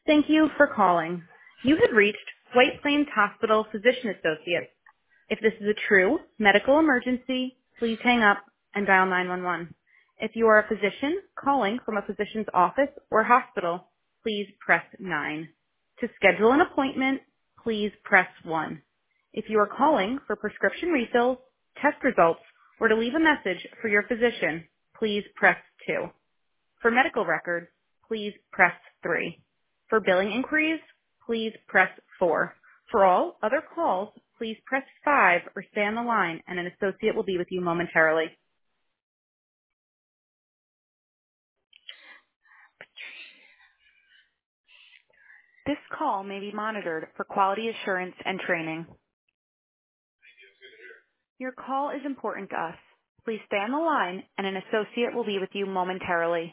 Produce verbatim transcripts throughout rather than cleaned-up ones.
Thank you for calling. You have reached White Plains Hospital Physician Associates. If this is a true medical emergency, please hang up and dial nine one one. If you are a physician calling from a physician's office or hospital, please press nine. To schedule an appointment, please press one. If you are calling for prescription refills, test results, or to leave a message for your physician, please press two. For medical records, please press three. For billing inquiries, please press four. For all other calls, please press five or stay on the line and an associate will be with you momentarily. This call may be monitored for quality assurance and training. Your call is important to us. Please stay on the line and an associate will be with you momentarily.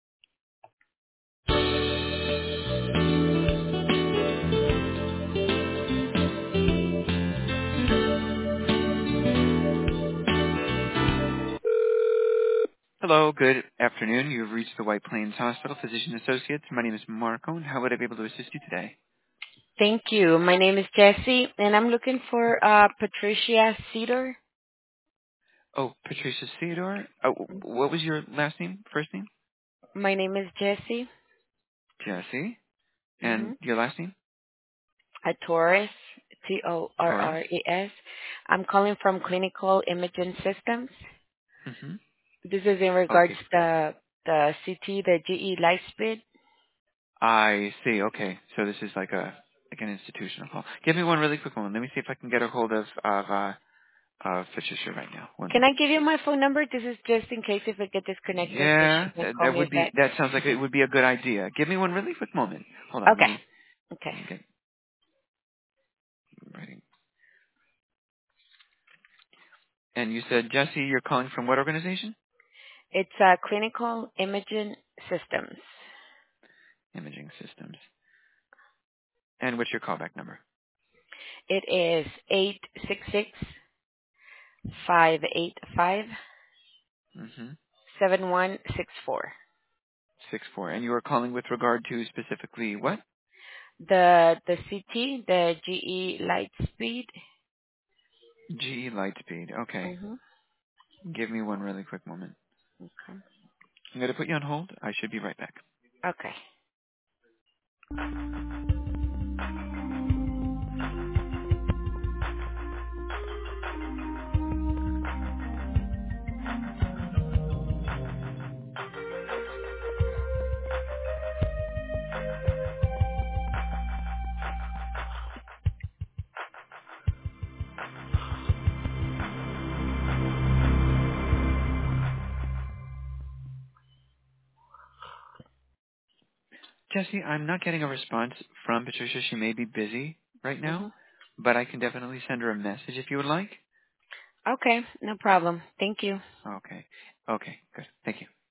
Hello, good afternoon. You've reached the White Plains Hospital Physician Associates. My name is Marco, and how would I be able to assist you today? Thank you. My name is Jessie, and I'm looking for uh, Patricia Cedar. Oh, Patricia Theodore. Oh, what was your last name, first name? My name is Jessie. Jesse. Mm-hmm. And your last name? A Torres, T O R Torres. R E S. I'm calling from Clinical Imaging Systems. Mm-hmm. This is in regards Okay. to the C T, the G E Lightspeed. I see. Okay. So this is like a like an institutional call. Give me one really quick moment. Let me see if I can get a hold of of uh of Patricia right now. One Can I moment. give you my phone number? This is just in case if I get disconnected, so she Yeah, can that, call that me would be back. that sounds like it would be a good idea. Give me one really quick moment. Hold on. Let Okay. me Okay. let me get writing. And you said Jesse, you're calling from what organization? It's uh, Clinical Imaging Systems. Imaging Systems. And what's your callback number? It is eight six six five eight five Mm-hmm. seven one six four. Six four. And you were calling with regard to specifically what? The the C T, the G E Lightspeed. G E Lightspeed. Okay. Mhm. Give me one really quick moment. Okay. I'm going to put you on hold. I should be right back. Okay. Jesse, I'm not getting a response from Patricia. She may be busy right now, Mhm. but I can definitely send her a message if you would like. Okay. No problem. Thank you. Okay. Okay. Good. Thank you.